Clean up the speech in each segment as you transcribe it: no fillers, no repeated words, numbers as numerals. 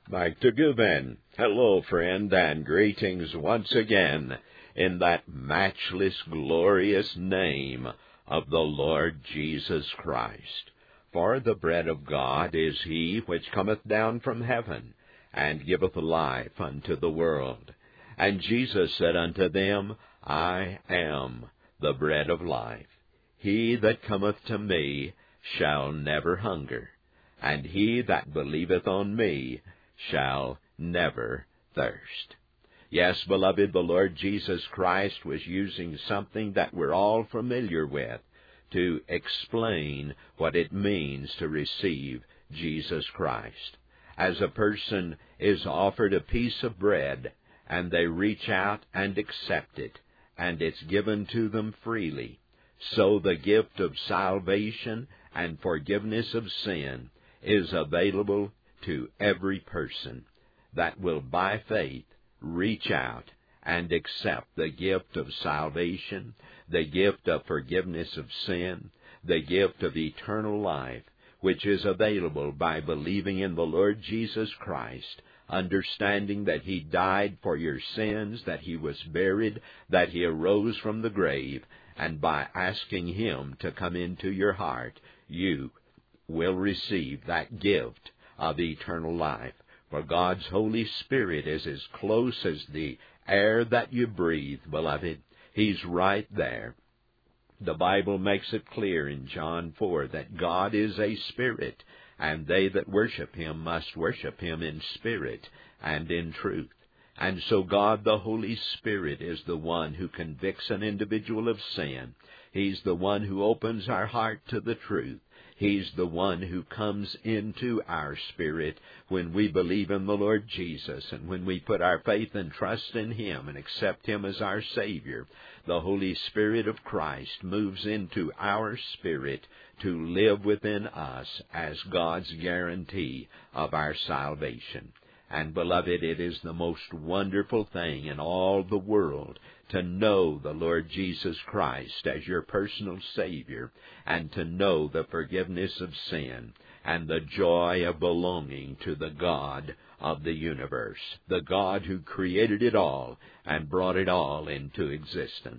Mike Tagubin. Hello, friend, and greetings once again in that matchless, glorious name of the Lord Jesus Christ. For the bread of God is he which cometh down from heaven, and giveth life unto the world. And Jesus said unto them, I am the bread of life. He that cometh to me shall never hunger, and he that believeth on me shall never thirst. Yes, beloved, the Lord Jesus Christ was using something that we're all familiar with to explain what it means to receive Jesus Christ. As a person is offered a piece of bread, and they reach out and accept it, and it's given to them freely, so the gift of salvation and forgiveness of sin is available to every person that will by faith reach out and accept the gift of salvation, the gift of forgiveness of sin, the gift of eternal life, which is available by believing in the Lord Jesus Christ, understanding that He died for your sins, that He was buried, that He arose from the grave, and by asking Him to come into your heart, you will receive that gift of eternal life. For God's Holy Spirit is as close as the air that you breathe, beloved. He's right there. The Bible makes it clear in John 4 that God is a spirit, and they that worship Him must worship Him in spirit and in truth. And so God, the Holy Spirit, is the one who convicts an individual of sin. He's the one who opens our heart to the truth. He's the one who comes into our spirit when we believe in the Lord Jesus, and when we put our faith and trust in Him and accept Him as our Savior. The Holy Spirit of Christ moves into our spirit to live within us as God's guarantee of our salvation. And, beloved, it is the most wonderful thing in all the world to know the Lord Jesus Christ as your personal Savior, and to know the forgiveness of sin and the joy of belonging to the God of the universe, the God who created it all and brought it all into existence.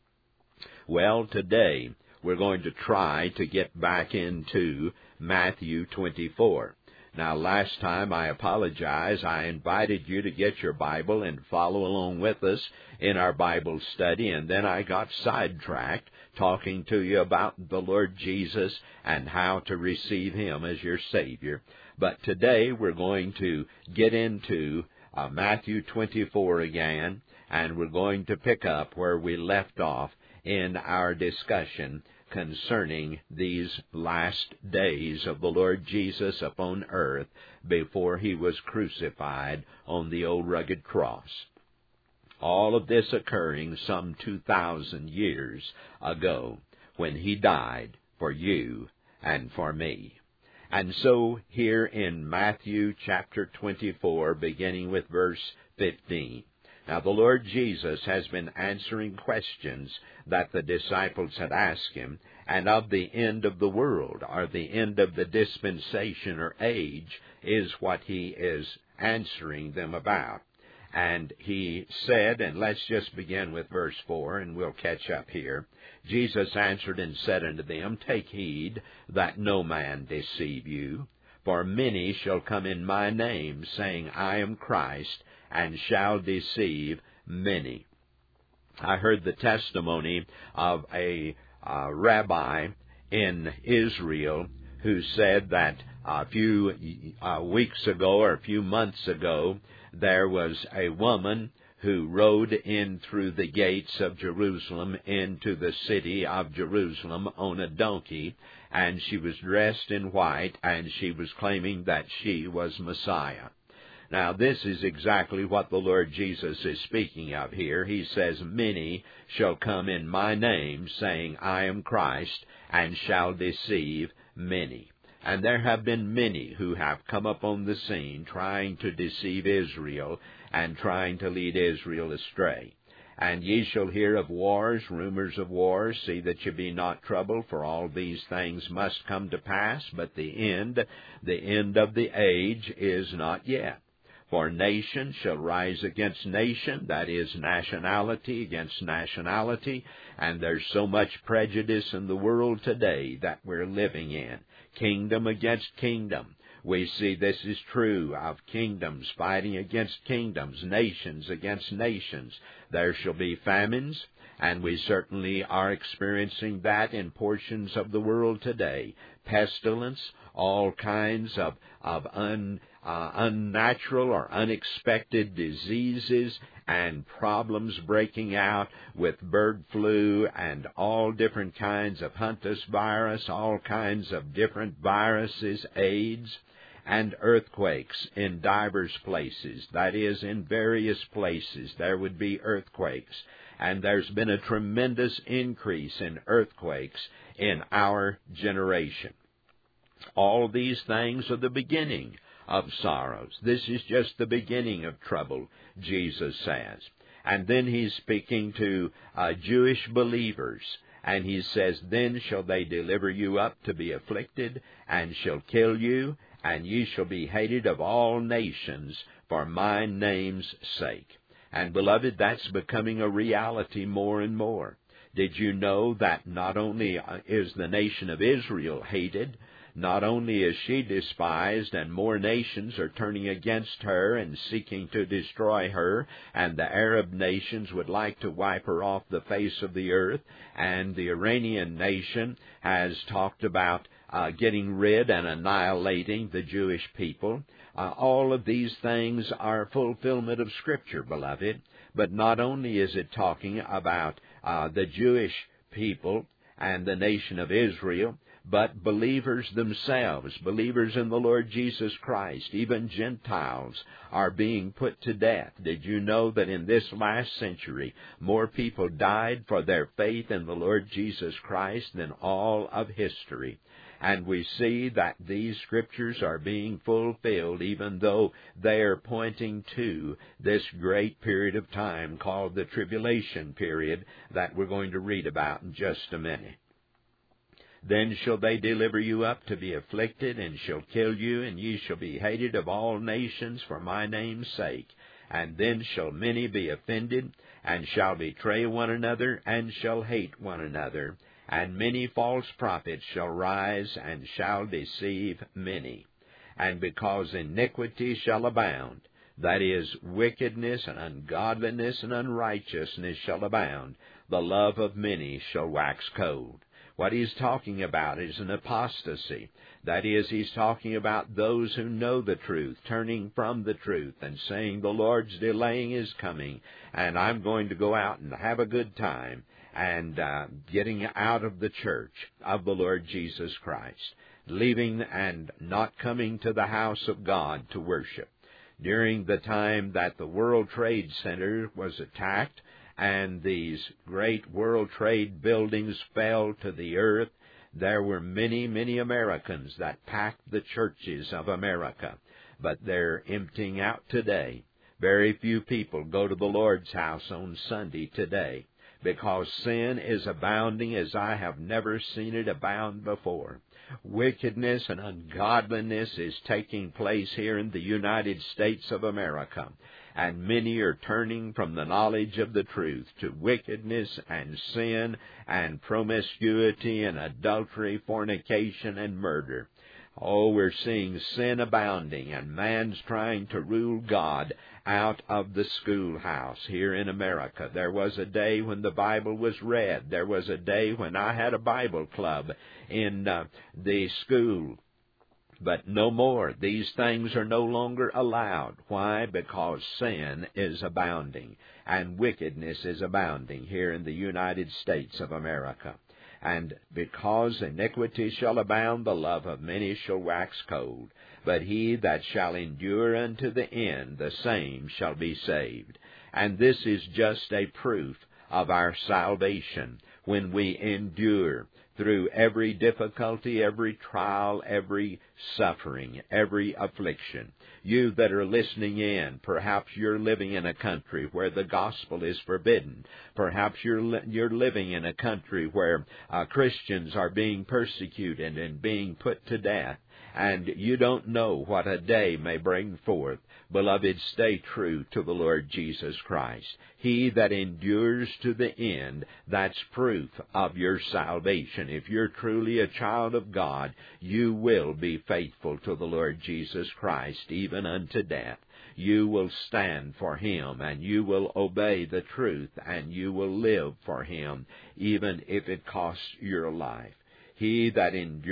Well, today we're going to try to get back into Matthew 24. Now, last time, I apologize, I invited you to get your Bible and follow along with us in our Bible study, and then I got sidetracked talking to you about the Lord Jesus and how to receive Him as your Savior. But today, we're going to get into Matthew 24 again, and we're going to pick up where we left off in our discussion concerning these last days of the Lord Jesus upon earth before He was crucified on the old rugged cross. All of this occurring some 2,000 years ago when He died for you and for me. And so here in Matthew chapter 24, beginning with verse 15, now, the Lord Jesus has been answering questions that the disciples had asked Him, and of the end of the world, or the end of the dispensation or age, is what He is answering them about. And He said, and let's just begin with verse 4, and we'll catch up here. Jesus answered and said unto them, Take heed that no man deceive you, for many shall come in my name, saying, I am Christ, and shall deceive many. I heard the testimony of a rabbi in Israel who said that a few weeks ago or a few months ago, there was a woman who rode in through the gates of Jerusalem into the city of Jerusalem on a donkey, and she was dressed in white, and she was claiming that she was Messiah. Now, this is exactly what the Lord Jesus is speaking of here. He says, Many shall come in my name, saying, I am Christ, and shall deceive many. And there have been many who have come upon the scene trying to deceive Israel and trying to lead Israel astray. And ye shall hear of wars, rumors of wars. See that ye be not troubled, for all these things must come to pass, but the end of the age is not yet. For nation shall rise against nation, that is, nationality against nationality, and there's so much prejudice in the world today that we're living in. Kingdom against kingdom. We see this is true of kingdoms fighting against kingdoms, nations against nations. There shall be famines, and we certainly are experiencing that in portions of the world today. Pestilence, all kinds of unnatural or unexpected diseases and problems breaking out with bird flu and all different kinds of Huntus virus, all kinds of different viruses, AIDS, and earthquakes in divers places. That is, in various places there would be earthquakes. And there's been a tremendous increase in earthquakes in our generation. All these things are the beginning of sorrows. This is just the beginning of trouble, Jesus says. And then he's speaking to Jewish believers, and he says, Then shall they deliver you up to be afflicted, and shall kill you, and ye shall be hated of all nations for my name's sake. And, beloved, that's becoming a reality more and more. Did you know that not only is the nation of Israel hated, not only is she despised, and more nations are turning against her and seeking to destroy her, and the Arab nations would like to wipe her off the face of the earth, and the Iranian nation has talked about getting rid and annihilating the Jewish people. All of these things are fulfillment of Scripture, beloved. But not only is it talking about the Jewish people and the nation of Israel, but believers themselves, believers in the Lord Jesus Christ, even Gentiles, are being put to death. Did you know that in this last century, more people died for their faith in the Lord Jesus Christ than all of history? And we see that these Scriptures are being fulfilled, even though they are pointing to this great period of time called the tribulation period that we're going to read about in just a minute. Then shall they deliver you up to be afflicted, and shall kill you, and ye shall be hated of all nations for my name's sake. And then shall many be offended, and shall betray one another, and shall hate one another. And many false prophets shall rise, and shall deceive many. And because iniquity shall abound, that is, wickedness and ungodliness and unrighteousness shall abound, the love of many shall wax cold. What he's talking about is an apostasy. That is, he's talking about those who know the truth, turning from the truth and saying, the Lord's delaying his coming, and I'm going to go out and have a good time, and getting out of the church of the Lord Jesus Christ, leaving and not coming to the house of God to worship. During the time that the World Trade Center was attacked, and these great World Trade buildings fell to the earth, there were many, many Americans that packed the churches of America. But they're emptying out today. Very few people go to the Lord's house on Sunday today, because sin is abounding as I have never seen it abound before. Wickedness and ungodliness is taking place here in the United States of America, and many are turning from the knowledge of the truth to wickedness and sin and promiscuity and adultery, fornication, and murder. Oh, we're seeing sin abounding, and man's trying to rule God out of the schoolhouse here in America. There was a day when the Bible was read. There was a day when I had a Bible club in the school. But no more. These things are no longer allowed. Why? Because sin is abounding, and wickedness is abounding here in the United States of America. And because iniquity shall abound, the love of many shall wax cold. But he that shall endure unto the end, the same shall be saved. And this is just a proof of our salvation, when we endure through every difficulty, every trial, every suffering, every affliction. You that are listening in, perhaps you're living in a country where the gospel is forbidden. Perhaps you're living in a country where Christians are being persecuted and being put to death. and you don't know what a day may bring forth. Beloved, stay true to the Lord Jesus Christ. He that endures to the end, that's proof of your salvation. If you're truly a child of God, you will be faithful to the Lord Jesus Christ, even unto death. You will stand for Him, and you will obey the truth, and you will live for Him, even if it costs your life. He that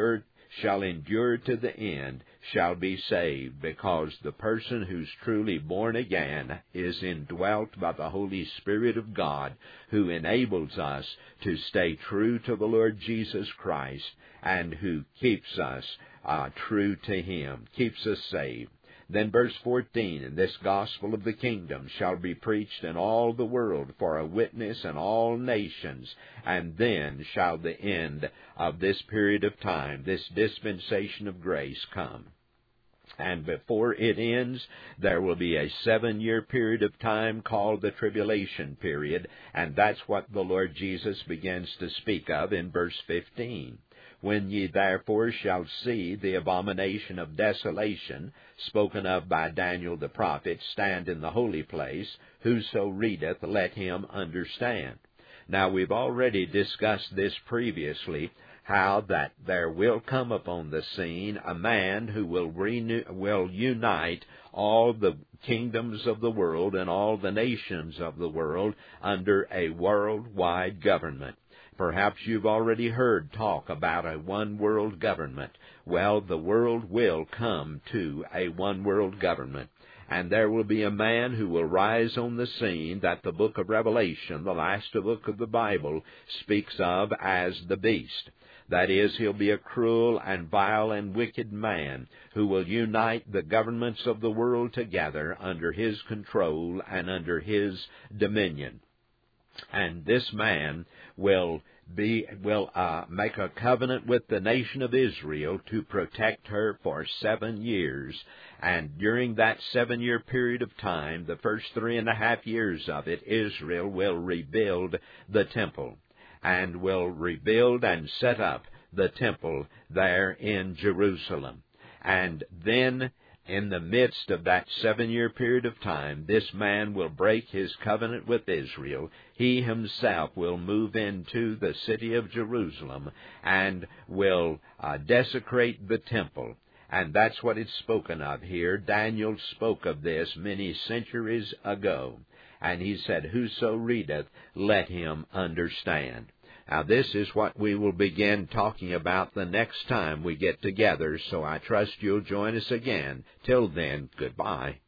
shall endure to the end shall be saved, because the person who's truly born again is indwelt by the Holy Spirit of God, who enables us to stay true to the Lord Jesus Christ, and who keeps us true to Him, keeps us saved. Then verse 14, and this gospel of the kingdom shall be preached in all the world for a witness in all nations, and then shall the end of this period of time, this dispensation of grace, come. And before it ends, there will be a 7-year period of time called the tribulation period, and that's what the Lord Jesus begins to speak of in verse 15. When ye therefore shall see the abomination of desolation, spoken of by Daniel the prophet, stand in the holy place, whoso readeth, let him understand. Now, we've already discussed this previously, how that there will come upon the scene a man who will unite all the kingdoms of the world and all the nations of the world under a worldwide government. Perhaps you've already heard talk about a one-world government. Well, the world will come to a one-world government. And there will be a man who will rise on the scene that the book of Revelation, the last book of the Bible, speaks of as the beast. That is, he'll be a cruel and vile and wicked man who will unite the governments of the world together under his control and under his dominion. And this man will make a covenant with the nation of Israel to protect her for 7 years. And during that 7-year period of time, the first 3.5 years of it, Israel will rebuild the temple, and will rebuild and set up the temple there in Jerusalem. And then, in the midst of that 7-year period of time, this man will break his covenant with Israel. He himself will move into the city of Jerusalem and will desecrate the temple. And that's what it's spoken of here. Daniel spoke of this many centuries ago. And he said, whoso readeth, let him understand. Now, this is what we will begin talking about the next time we get together, so I trust you'll join us again. Till then, goodbye.